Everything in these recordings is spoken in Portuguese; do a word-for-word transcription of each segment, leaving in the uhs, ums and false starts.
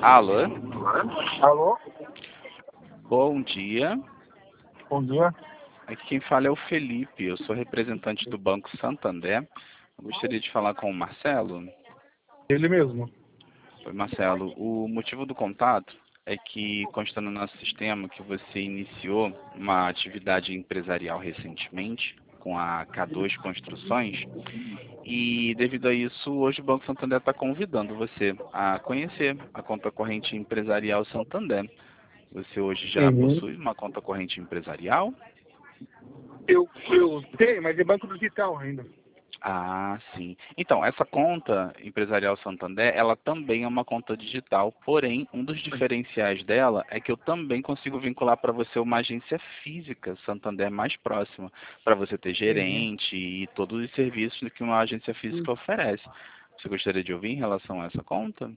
Alô? Alô? Bom dia. Bom dia. Aqui quem fala é o Felipe, eu sou representante do Banco Santander. Eu gostaria de falar com o Marcelo. Ele mesmo. Oi, Marcelo. O motivo do contato é que consta no nosso sistema que você iniciou uma atividade empresarial recentemente com a K dois Construções e, devido a isso, hoje o Banco Santander está convidando você a conhecer a conta corrente empresarial Santander. Você hoje já Uhum. possui uma conta corrente empresarial? Eu, eu tenho, mas é banco digital ainda. Ah, sim. Então, essa conta empresarial Santander, ela também é uma conta digital, porém, um dos diferenciais dela é que eu também consigo vincular para você uma agência física Santander mais próxima, para você ter Uhum. gerente e todos os serviços que uma agência física oferece. Você gostaria de ouvir em relação a essa conta?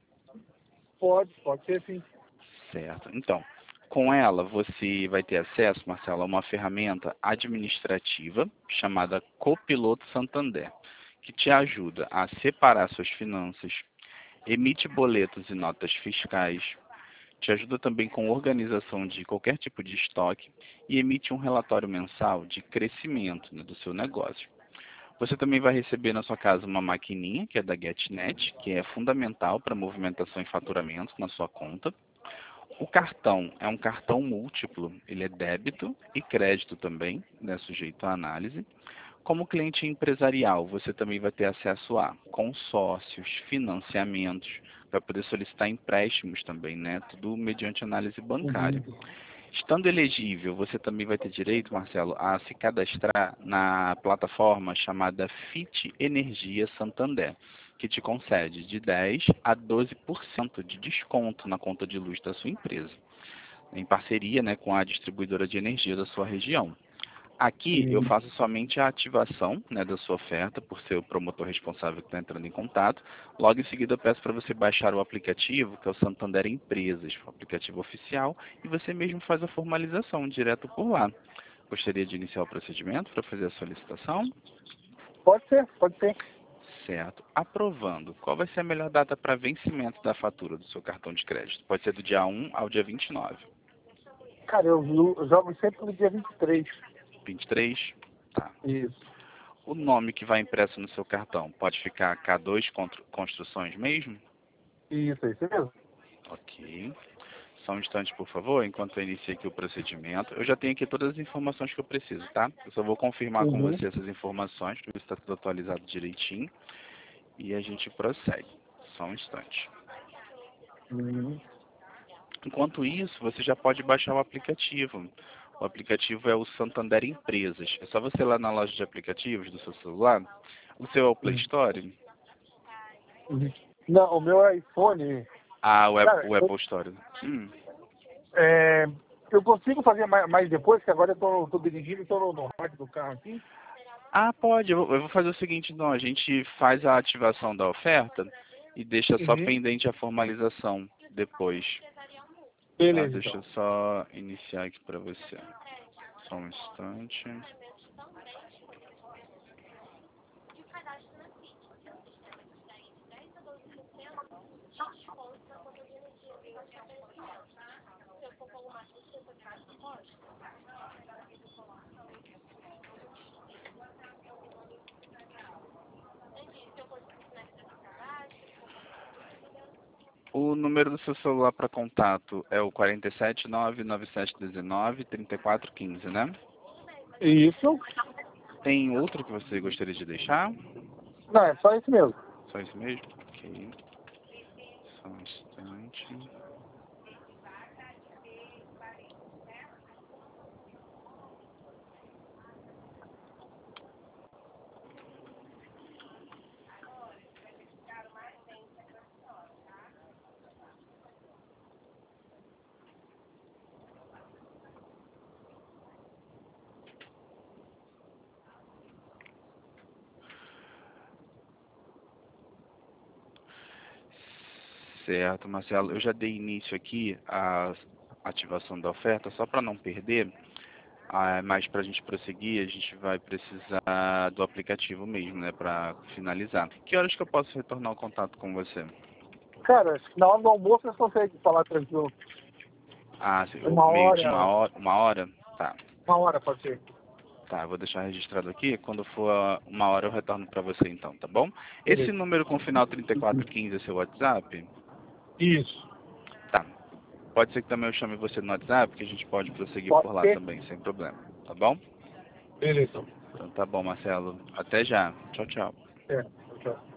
Pode, pode ser sim. Certo. Então, com ela você vai ter acesso, Marcelo, a uma ferramenta administrativa chamada Copiloto Santander, que te ajuda a separar suas finanças, emite boletos e notas fiscais, te ajuda também com organização de qualquer tipo de estoque e emite um relatório mensal de crescimento, né, do seu negócio. Você também vai receber na sua casa uma maquininha, que é da GetNet, que é fundamental para movimentação e faturamento na sua conta. O cartão é um cartão múltiplo, ele é débito e crédito também, né, sujeito à análise. Como cliente empresarial, você também vai ter acesso a consórcios, financiamentos, vai poder solicitar empréstimos também, né, tudo mediante análise bancária. Uhum. Estando elegível, você também vai ter direito, Marcelo, a se cadastrar na plataforma chamada Fit Energia Santander, que te concede de dez a doze por cento de desconto na conta de luz da sua empresa, em parceria, né, com a distribuidora de energia da sua região. Aqui eu Uhum. faço somente a ativação, né, da sua oferta, por ser o promotor responsável que está entrando em contato. Logo em seguida eu peço para você baixar o aplicativo, que é o Santander Empresas, o aplicativo oficial, e você mesmo faz a formalização direto por lá. Gostaria de iniciar o procedimento para fazer a solicitação? Pode ser, pode ser. Certo. Aprovando, qual vai ser a melhor data para vencimento da fatura do seu cartão de crédito? Pode ser do dia um ao dia vinte e nove. Cara, eu, eu jogo sempre no dia vinte e três. vinte e três? Tá. Isso. O nome que vai impresso no seu cartão pode ficar K dois Construções mesmo? Isso, é isso mesmo. Ok. Só um instante, por favor, enquanto eu inicio aqui o procedimento. Eu já tenho aqui todas as informações que eu preciso, tá? Eu só vou confirmar com Uhum. você essas informações, para ver se está tudo atualizado direitinho. E a gente prossegue. Só um instante. Uhum. Enquanto isso, você já pode baixar o aplicativo. O aplicativo é o Santander Empresas. É só você ir lá na loja de aplicativos do seu celular. O seu é o Play Uhum. Store? Uhum. Não, o meu iPhone, Ah, o Apple, cara, o eu, Apple Store. Hum. é, eu consigo fazer mais, mais depois, que agora eu tô, tô dirigindo e tô no, no rádio do carro aqui. Ah, pode. Eu vou eu vou fazer o seguinte, então. A gente faz a ativação da oferta e deixa só Uhum. pendente a formalização depois. Tá? Beleza, Deixa eu então. só iniciar aqui para você. Só um instante. O número do seu celular para contato é o quatro sete nove nove sete um nove três quatro um cinco, né? Isso. Tem outro que você gostaria de deixar? Não, é só isso mesmo. Só isso mesmo? Ok. Só um instante. Certo, Marcelo. Eu já dei início aqui à ativação da oferta, só para não perder. Ah, mas para a gente prosseguir, a gente vai precisar do aplicativo mesmo, né, para finalizar. Que horas que eu posso retornar o contato com você? Cara, na hora do almoço você consegue falar tranquilo. Ah, sim. Uma Meio de hora. uma hora? Uma hora? Tá. Uma hora, pode ser. Tá, eu vou deixar registrado aqui. Quando for uma hora eu retorno para você então, tá bom? Esse Beleza. número com final trinta e quatro quinze é seu WhatsApp? Isso. Tá. Pode ser que também eu chame você no WhatsApp, que a gente pode prosseguir Pode por lá ser? também, sem problema. Tá bom? Beleza. Então tá bom, Marcelo. Até já. Tchau, tchau. É, tchau.